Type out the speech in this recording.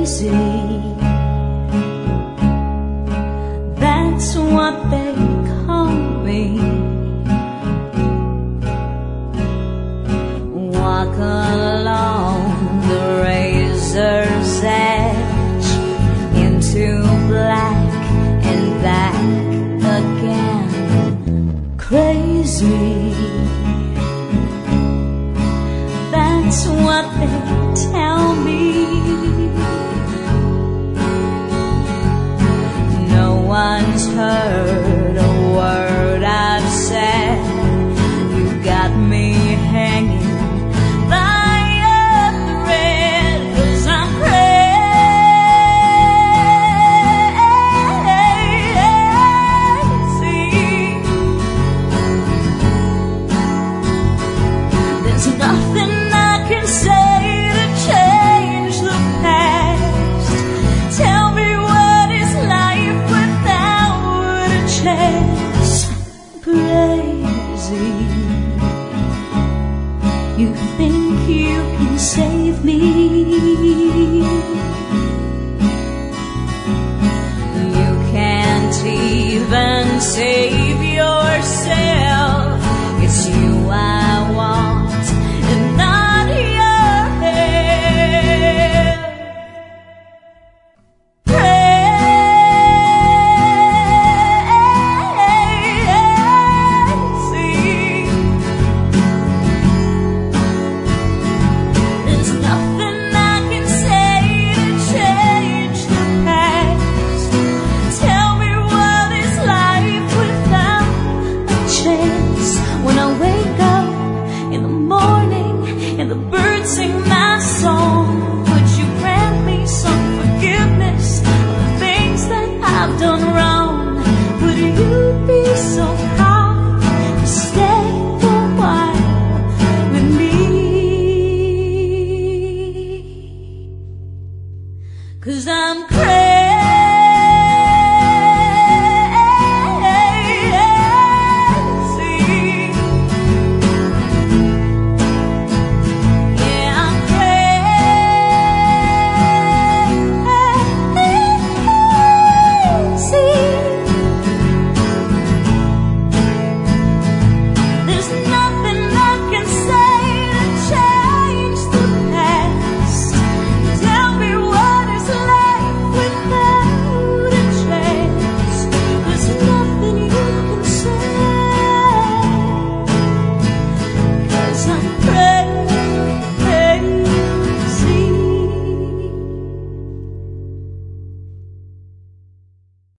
crazy. That's what they call me. Walk along the razor's edge into black and back again. Crazy. That's what they tell me. No one's heard a word I've said. You got me hanging by a thread, 'cause I'm crazy. There's nothing I can say to change the past. Tell me what is life without a chance. Crazy. You think you can save me? You can't even save yourself. It's you I want and not your help. Crazy. There's nothing I can say to change the past. Tell me what is life without a chance. When I wake up in the morning and the birds sing